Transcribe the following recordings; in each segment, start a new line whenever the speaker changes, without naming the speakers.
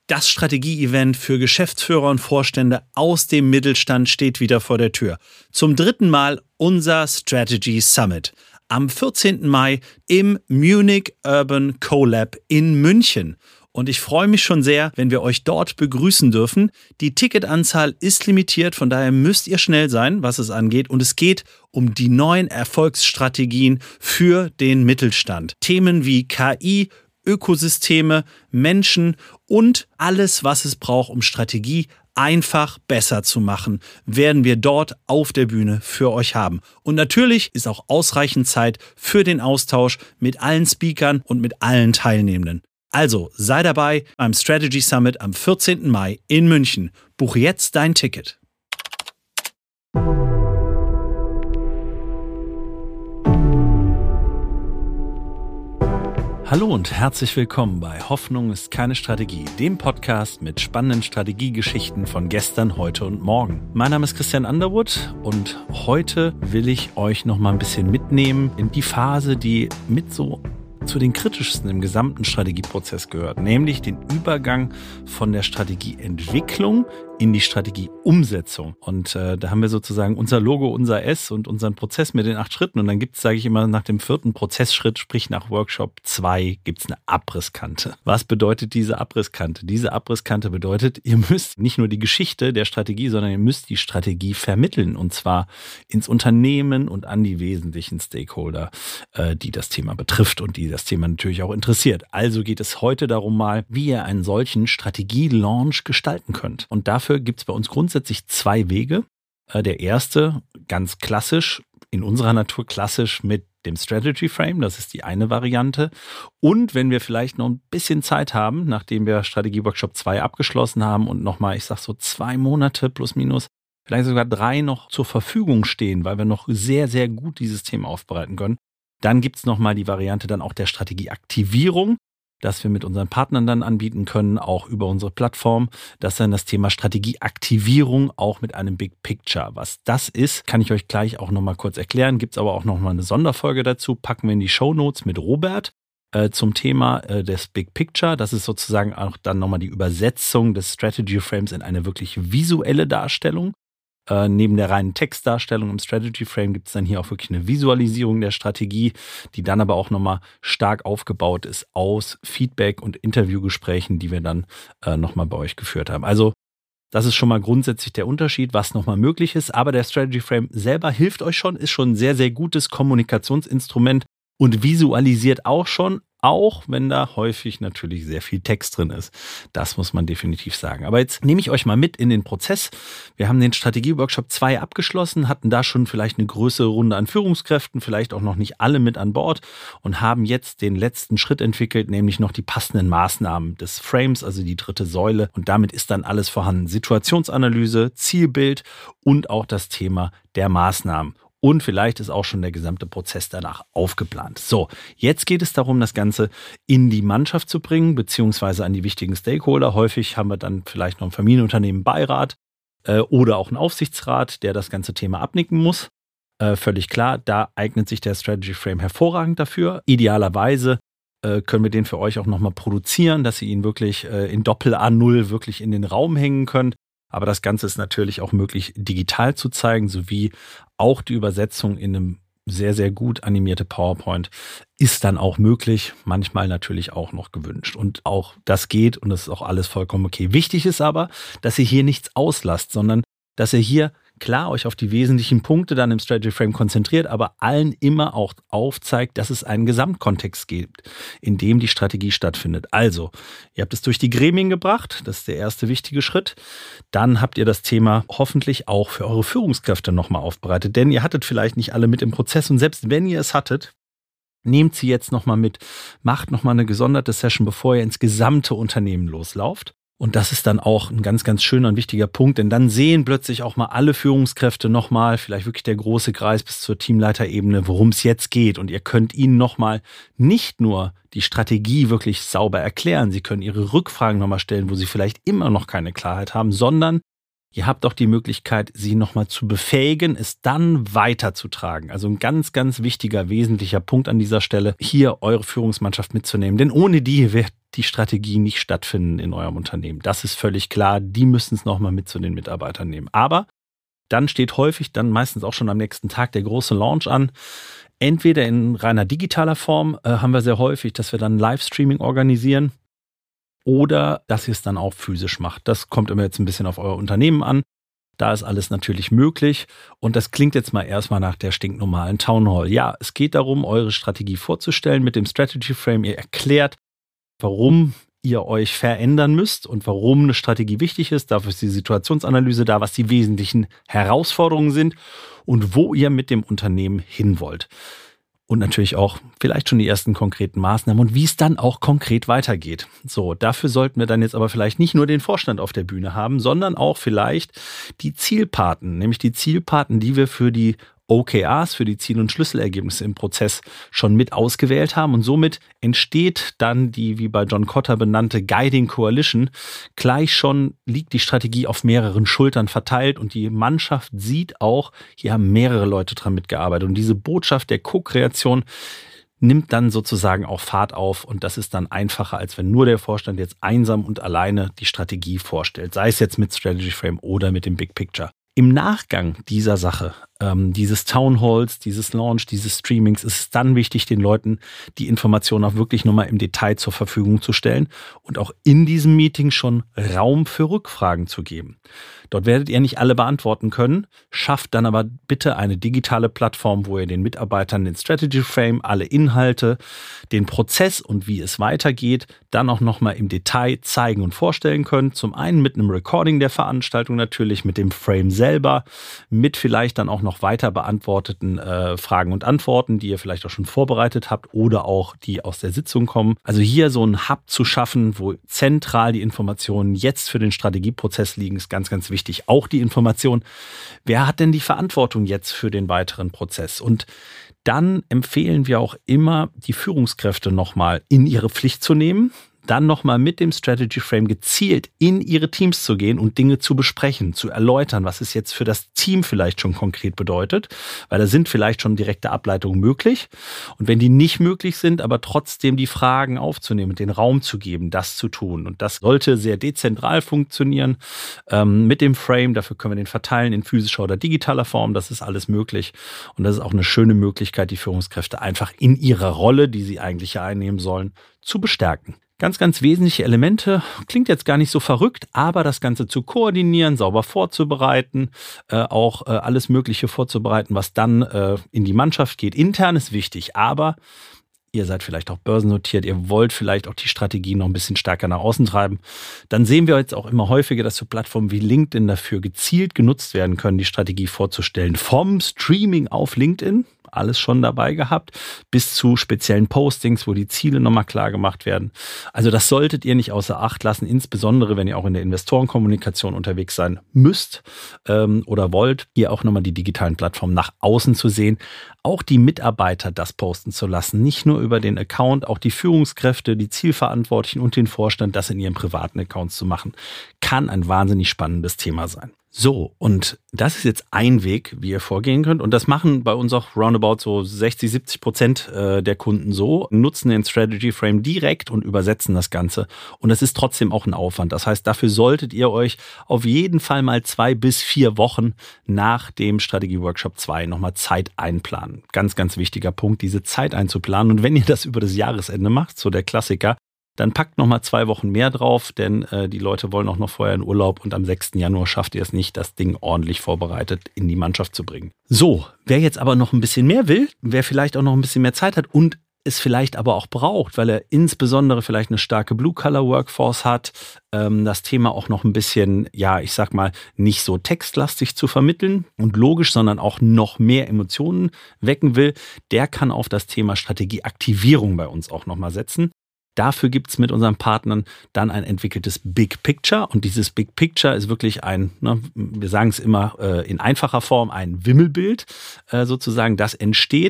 Das Strategie-Event für Geschäftsführer und Vorstände aus dem Mittelstand steht wieder vor der Tür. Zum 3. Mal unser Strategy Summit. Am 14. Mai im Munich Urban CoLab in München. Und ich freue mich schon sehr, wenn wir euch dort begrüßen dürfen. Die Ticketanzahl ist limitiert, von daher müsst ihr schnell sein, was es angeht. Und es geht um die neuen Erfolgsstrategien für den Mittelstand. Themen wie KI, Ökosysteme, Menschen und alles, was es braucht, um Strategie einfach besser zu machen, werden wir dort auf der Bühne für euch haben. Und natürlich ist auch ausreichend Zeit für den Austausch mit allen Speakern und mit allen Teilnehmenden. Also sei dabei beim Strategy Summit am 14. Mai in München. Buche jetzt dein Ticket. Hallo und herzlich willkommen bei Hoffnung ist keine Strategie, dem Podcast mit spannenden Strategiegeschichten von gestern, heute und morgen. Mein Name ist Christian Underwood und heute will ich euch noch mal ein bisschen mitnehmen in die Phase, die mit so zu den kritischsten im gesamten Strategieprozess gehört, nämlich den Übergang von der Strategieentwicklung in die Strategieumsetzung. Und da haben wir sozusagen unser Logo, unser S und unseren Prozess mit den 8 Schritten. Und dann gibt es, sage ich immer, nach dem 4. Prozessschritt, sprich nach Workshop 2, gibt es eine Abrisskante. Was bedeutet diese Abrisskante? Diese Abrisskante bedeutet, ihr müsst nicht nur die Geschichte der Strategie, sondern ihr müsst die Strategie vermitteln. Und zwar ins Unternehmen und an die wesentlichen Stakeholder, die das Thema betrifft und die das Thema natürlich auch interessiert. Also geht es heute darum mal, wie ihr einen solchen Strategie-Launch gestalten könnt. Und dafür gibt es bei uns grundsätzlich 2 Wege. Der erste, ganz klassisch, in unserer Natur klassisch mit dem Strategy Frame, das ist die eine Variante. Und wenn wir vielleicht noch ein bisschen Zeit haben, nachdem wir Strategie Workshop 2 abgeschlossen haben und nochmal, ich sag so 2 Monate plus minus, vielleicht sogar 3 noch zur Verfügung stehen, weil wir noch sehr, sehr gut dieses Thema aufbereiten können, dann gibt es nochmal die Variante dann auch der Strategieaktivierung, dass wir mit unseren Partnern dann anbieten können, auch über unsere Plattform. Das ist dann das Thema Strategieaktivierung, auch mit einem Big Picture. Was das ist, kann ich euch gleich auch nochmal kurz erklären. Gibt es aber auch nochmal eine Sonderfolge dazu. Packen wir in die Shownotes mit Robert zum Thema des Big Picture. Das ist sozusagen auch dann nochmal die Übersetzung des Strategy Frames in eine wirklich visuelle Darstellung. Neben der reinen Textdarstellung im Strategy Frame gibt es dann hier auch wirklich eine Visualisierung der Strategie, die dann aber auch nochmal stark aufgebaut ist aus Feedback und Interviewgesprächen, die wir dann nochmal bei euch geführt haben. Also das ist schon mal grundsätzlich der Unterschied, was nochmal möglich ist. Aber der Strategy Frame selber hilft euch schon, ist schon ein sehr, sehr gutes Kommunikationsinstrument und visualisiert auch schon, auch wenn da häufig natürlich sehr viel Text drin ist. Das muss man definitiv sagen. Aber jetzt nehme ich euch mal mit in den Prozess. Wir haben den Strategie-Workshop 2 abgeschlossen, hatten da schon vielleicht eine größere Runde an Führungskräften, vielleicht auch noch nicht alle mit an Bord und haben jetzt den letzten Schritt entwickelt, nämlich noch die passenden Maßnahmen des Frames, also die 3. Säule. Und damit ist dann alles vorhanden. Situationsanalyse, Zielbild und auch das Thema der Maßnahmen. Und vielleicht ist auch schon der gesamte Prozess danach aufgeplant. So, jetzt geht es darum, das Ganze in die Mannschaft zu bringen, beziehungsweise an die wichtigen Stakeholder. Häufig haben wir dann vielleicht noch ein Familienunternehmen, Beirat oder auch einen Aufsichtsrat, der das ganze Thema abnicken muss. Völlig klar, da eignet sich der Strategy Frame hervorragend dafür. Idealerweise können wir den für euch auch nochmal produzieren, dass ihr ihn wirklich in Doppel A0 wirklich in den Raum hängen könnt. Aber das Ganze ist natürlich auch möglich, digital zu zeigen, sowie auch die Übersetzung in einem sehr, sehr gut animierte PowerPoint ist dann auch möglich, manchmal natürlich auch noch gewünscht. Und auch das geht und das ist auch alles vollkommen okay. Wichtig ist aber, dass ihr hier nichts auslasst, sondern dass ihr hier klar euch auf die wesentlichen Punkte dann im Strategy Frame konzentriert, aber allen immer auch aufzeigt, dass es einen Gesamtkontext gibt, in dem die Strategie stattfindet. Also, ihr habt es durch die Gremien gebracht, das ist der erste wichtige Schritt. Dann habt ihr das Thema hoffentlich auch für eure Führungskräfte nochmal aufbereitet, denn ihr hattet vielleicht nicht alle mit im Prozess und selbst wenn ihr es hattet, nehmt sie jetzt nochmal mit, macht nochmal eine gesonderte Session, bevor ihr ins gesamte Unternehmen loslauft. Und das ist dann auch ein ganz, ganz schöner und wichtiger Punkt, denn dann sehen plötzlich auch mal alle Führungskräfte nochmal, vielleicht wirklich der große Kreis bis zur Teamleiterebene, worum es jetzt geht. Und ihr könnt ihnen nochmal nicht nur die Strategie wirklich sauber erklären, sie können ihre Rückfragen nochmal stellen, wo sie vielleicht immer noch keine Klarheit haben, sondern Ihr habt auch die Möglichkeit, sie nochmal zu befähigen, es dann weiterzutragen. Also ein ganz, ganz wichtiger, wesentlicher Punkt an dieser Stelle, hier eure Führungsmannschaft mitzunehmen. Denn ohne die wird die Strategie nicht stattfinden in eurem Unternehmen. Das ist völlig klar. Die müssen es nochmal mit zu den Mitarbeitern nehmen. Aber dann steht häufig, dann meistens auch schon am nächsten Tag, der große Launch an. Entweder in reiner digitaler Form haben wir sehr häufig, dass wir dann Livestreaming organisieren. Oder dass ihr es dann auch physisch macht. Das kommt immer jetzt ein bisschen auf euer Unternehmen an. Da ist alles natürlich möglich. Und das klingt jetzt mal erstmal nach der stinknormalen Town Hall. Ja, es geht darum, eure Strategie vorzustellen mit dem Strategy Frame. Ihr erklärt, warum ihr euch verändern müsst und warum eine Strategie wichtig ist. Dafür ist die Situationsanalyse da, was die wesentlichen Herausforderungen sind und wo ihr mit dem Unternehmen hin wollt. Und natürlich auch vielleicht schon die ersten konkreten Maßnahmen und wie es dann auch konkret weitergeht. So, dafür sollten wir dann jetzt aber vielleicht nicht nur den Vorstand auf der Bühne haben, sondern auch vielleicht die Zielpaten, nämlich die Zielpaten, die wir für die OKRs, für die Ziel- und Schlüsselergebnisse im Prozess schon mit ausgewählt haben. Und somit entsteht dann die, wie bei John Kotter benannte, Guiding Coalition. Gleich schon liegt die Strategie auf mehreren Schultern verteilt und die Mannschaft sieht auch, hier haben mehrere Leute dran mitgearbeitet. Und diese Botschaft der Co-Kreation nimmt dann sozusagen auch Fahrt auf und das ist dann einfacher, als wenn nur der Vorstand jetzt einsam und alleine die Strategie vorstellt, sei es jetzt mit Strategy Frame oder mit dem Big Picture. Im Nachgang dieser Sache, dieses Town Halls, dieses Launch, dieses Streamings, ist es dann wichtig, den Leuten die Informationen auch wirklich nochmal im Detail zur Verfügung zu stellen und auch in diesem Meeting schon Raum für Rückfragen zu geben. Dort werdet ihr nicht alle beantworten können, schafft dann aber bitte eine digitale Plattform, wo ihr den Mitarbeitern den Strategy Frame, alle Inhalte, den Prozess und wie es weitergeht, dann auch nochmal im Detail zeigen und vorstellen könnt. Zum einen mit einem Recording der Veranstaltung natürlich, mit dem Frame selber, mit vielleicht dann auch noch weiter beantworteten Fragen und Antworten, die ihr vielleicht auch schon vorbereitet habt oder auch die aus der Sitzung kommen. Also hier so einen Hub zu schaffen, wo zentral die Informationen jetzt für den Strategieprozess liegen, ist ganz, ganz wichtig. Auch die Information, wer hat denn die Verantwortung jetzt für den weiteren Prozess? Und dann empfehlen wir auch immer, die Führungskräfte nochmal in ihre Pflicht zu nehmen, dann nochmal mit dem Strategy Frame gezielt in ihre Teams zu gehen und Dinge zu besprechen, zu erläutern, was es jetzt für das Team vielleicht schon konkret bedeutet, weil da sind vielleicht schon direkte Ableitungen möglich. Und wenn die nicht möglich sind, aber trotzdem die Fragen aufzunehmen, den Raum zu geben, das zu tun. Und das sollte sehr dezentral funktionieren mit dem Frame. Dafür können wir den verteilen in physischer oder digitaler Form. Das ist alles möglich. Und das ist auch eine schöne Möglichkeit, die Führungskräfte einfach in ihrer Rolle, die sie eigentlich ja einnehmen sollen, zu bestärken. Ganz, ganz wesentliche Elemente, klingt jetzt gar nicht so verrückt, aber das Ganze zu koordinieren, sauber vorzubereiten, auch alles Mögliche vorzubereiten, was dann in die Mannschaft geht. Intern ist wichtig, aber ihr seid vielleicht auch börsennotiert, ihr wollt vielleicht auch die Strategie noch ein bisschen stärker nach außen treiben. Dann sehen wir jetzt auch immer häufiger, dass so Plattformen wie LinkedIn dafür gezielt genutzt werden können, die Strategie vorzustellen. Vom Streaming auf LinkedIn, alles schon dabei gehabt, bis zu speziellen Postings, wo die Ziele nochmal klar gemacht werden. Also das solltet ihr nicht außer Acht lassen, insbesondere wenn ihr auch in der Investorenkommunikation unterwegs sein müsst oder wollt, hier auch nochmal die digitalen Plattformen nach außen zu sehen. Auch die Mitarbeiter das posten zu lassen, nicht nur über den Account, auch die Führungskräfte, die Zielverantwortlichen und den Vorstand, das in ihren privaten Accounts zu machen, kann ein wahnsinnig spannendes Thema sein. So, und das ist jetzt ein Weg, wie ihr vorgehen könnt. Und das machen bei uns auch roundabout so 60-70% der Kunden so, nutzen den Strategy Frame direkt und übersetzen das Ganze. Und das ist trotzdem auch ein Aufwand. Das heißt, dafür solltet ihr euch auf jeden Fall mal 2 bis 4 Wochen nach dem Strategie-Workshop 2 nochmal Zeit einplanen. Ganz, ganz wichtiger Punkt, diese Zeit einzuplanen. Und wenn ihr das über das Jahresende macht, so der Klassiker, dann packt nochmal 2 Wochen mehr drauf, denn die Leute wollen auch noch vorher in Urlaub und am 6. Januar schafft ihr es nicht, das Ding ordentlich vorbereitet in die Mannschaft zu bringen. So, wer jetzt aber noch ein bisschen mehr will, wer vielleicht auch noch ein bisschen mehr Zeit hat und es vielleicht aber auch braucht, weil er insbesondere vielleicht eine starke Blue-Color-Workforce hat, das Thema auch noch ein bisschen, ja, ich sag mal, nicht so textlastig zu vermitteln und logisch, sondern auch noch mehr Emotionen wecken will, der kann auf das Thema Strategieaktivierung bei uns auch nochmal setzen. Dafür gibt es mit unseren Partnern dann ein entwickeltes Big Picture und dieses Big Picture ist wirklich ein, wir sagen es immer in einfacher Form, ein Wimmelbild sozusagen, das entsteht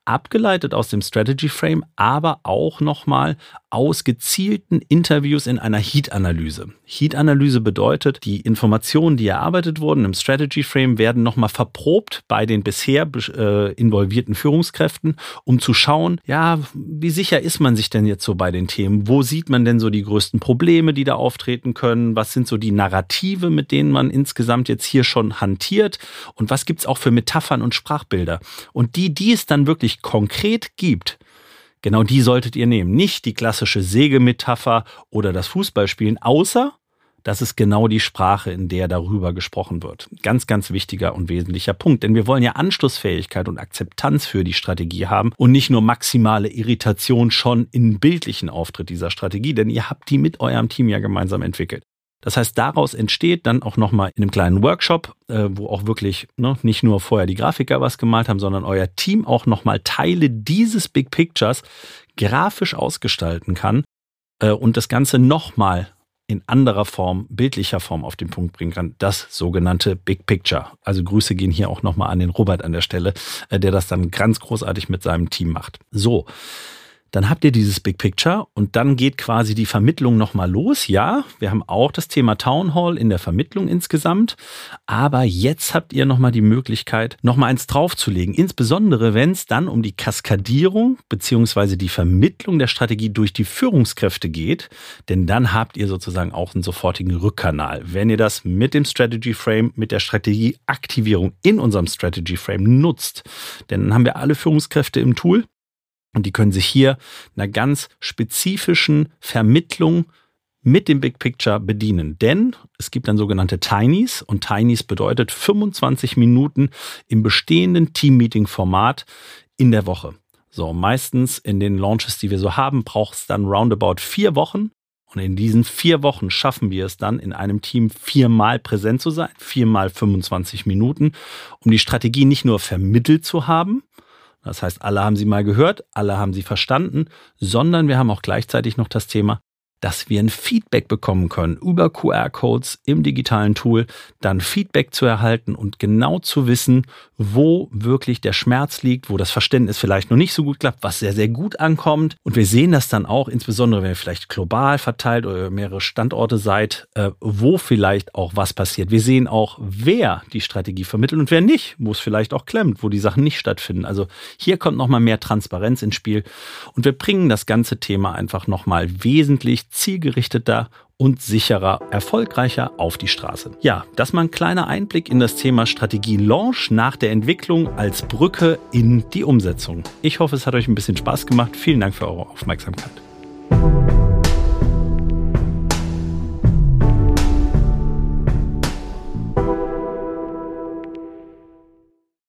abgeleitet aus dem Strategy Frame, aber auch nochmal aus gezielten Interviews in einer Heat-Analyse. Heat-Analyse bedeutet, die Informationen, die erarbeitet wurden im Strategy Frame, werden nochmal verprobt bei den bisher involvierten Führungskräften, um zu schauen, ja, wie sicher ist man sich denn jetzt so bei den Themen? Wo sieht man denn so die größten Probleme, die da auftreten können? Was sind so die Narrative, mit denen man insgesamt jetzt hier schon hantiert? Und was gibt's auch für Metaphern und Sprachbilder? Und die es dann wirklich konkret gibt, genau die solltet ihr nehmen. Nicht die klassische Sägemetapher oder das Fußballspielen, außer das ist genau die Sprache, in der darüber gesprochen wird. Ganz, ganz wichtiger und wesentlicher Punkt. Denn wir wollen ja Anschlussfähigkeit und Akzeptanz für die Strategie haben und nicht nur maximale Irritation schon im bildlichen Auftritt dieser Strategie, denn ihr habt die mit eurem Team ja gemeinsam entwickelt. Das heißt, daraus entsteht dann auch nochmal in einem kleinen Workshop, wo auch wirklich nicht nur vorher die Grafiker was gemalt haben, sondern euer Team auch nochmal Teile dieses Big Pictures grafisch ausgestalten kann und das Ganze nochmal in anderer Form, bildlicher Form auf den Punkt bringen kann. Das sogenannte Big Picture. Also Grüße gehen hier auch nochmal an den Robert an der Stelle, der das dann ganz großartig mit seinem Team macht. So. Dann habt ihr dieses Big Picture und dann geht quasi die Vermittlung nochmal los. Ja, wir haben auch das Thema Town Hall in der Vermittlung insgesamt, aber jetzt habt ihr nochmal die Möglichkeit, nochmal eins draufzulegen. Insbesondere, wenn es dann um die Kaskadierung bzw. die Vermittlung der Strategie durch die Führungskräfte geht, denn dann habt ihr sozusagen auch einen sofortigen Rückkanal. Wenn ihr das mit dem Strategy Frame, mit der Strategieaktivierung in unserem Strategy Frame nutzt, denn dann haben wir alle Führungskräfte im Tool. Und die können sich hier einer ganz spezifischen Vermittlung mit dem Big Picture bedienen. Denn es gibt dann sogenannte Tinies und Tinies bedeutet 25 Minuten im bestehenden Team-Meeting-Format in der Woche. So, meistens in den Launches, die wir so haben, braucht es dann roundabout 4 Wochen. Und in diesen 4 Wochen schaffen wir es dann, in einem Team 4-mal präsent zu sein, 4-mal 25 Minuten, um die Strategie nicht nur vermittelt zu haben, das heißt, alle haben sie mal gehört, alle haben sie verstanden, sondern wir haben auch gleichzeitig noch das Thema, dass wir ein Feedback bekommen können über QR-Codes im digitalen Tool, dann Feedback zu erhalten und genau zu wissen, wo wirklich der Schmerz liegt, wo das Verständnis vielleicht noch nicht so gut klappt, was sehr, sehr gut ankommt. Und wir sehen das dann auch, insbesondere wenn ihr vielleicht global verteilt oder mehrere Standorte seid, wo vielleicht auch was passiert. Wir sehen auch, wer die Strategie vermittelt und wer nicht, wo es vielleicht auch klemmt, wo die Sachen nicht stattfinden. Also hier kommt nochmal mehr Transparenz ins Spiel und wir bringen das ganze Thema einfach nochmal wesentlich zielgerichteter und sicherer, erfolgreicher auf die Straße. Ja, das mal ein kleiner Einblick in das Thema Strategie-Launch nach der Entwicklung als Brücke in die Umsetzung. Ich hoffe, es hat euch ein bisschen Spaß gemacht. Vielen Dank für eure Aufmerksamkeit.